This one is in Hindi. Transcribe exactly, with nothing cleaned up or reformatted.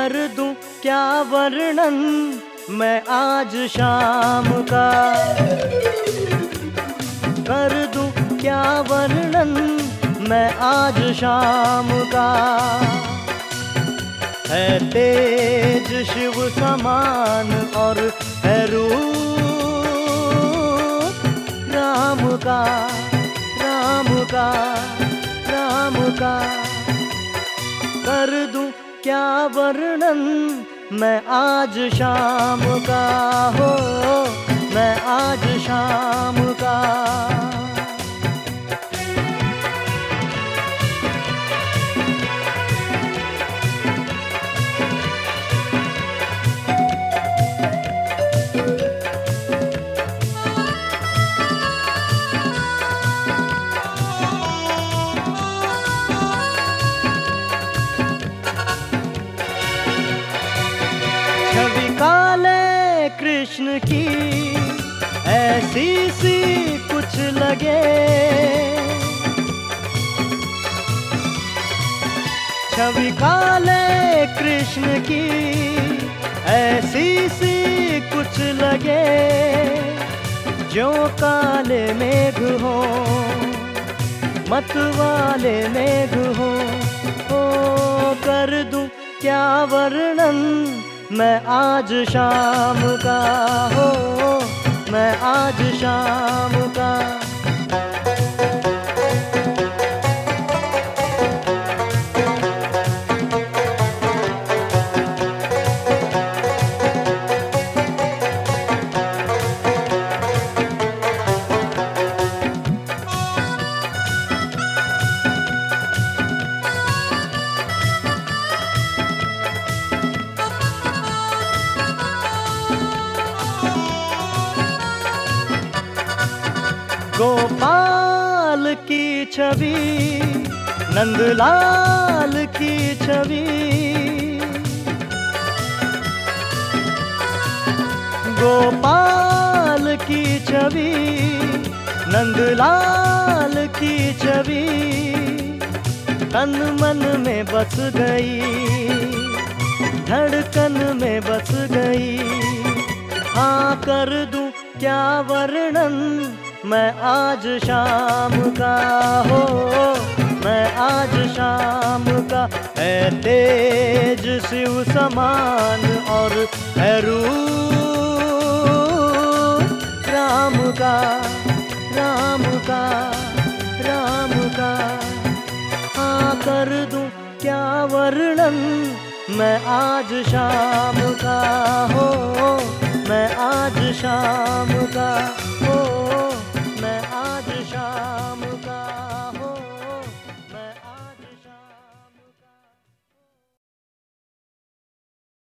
कर दूं क्या वर्णन मैं आज शाम का, कर दूं क्या वर्णन मैं आज शाम का। है तेज शिव समान और है रूप राम का, राम का, राम का। कर दूं क्या वर्णन मैं आज शाम का, हो मैं आज शाम का। छवि काले कृष्ण की ऐसी सी कुछ लगे, छवि काले कृष्ण की ऐसी सी कुछ लगे। जो काले मेघ हो मत वाले मेघ हो, ओ कर दूं क्या वर्णन मैं आज शाम का, हो मैं आज शाम का। गोपाल की छवि नंदलाल की छवि, गोपाल की छवि नंदलाल की छवि तन मन में बस गई, धड़कन में बस गई। हाँ कर दूं क्या वर्णन मैं आज शाम का, हो मैं आज शाम का। है तेज शिव समान और है रूप राम का, राम का, राम का। हाँ कर दूं क्या वर्णन मैं आज शाम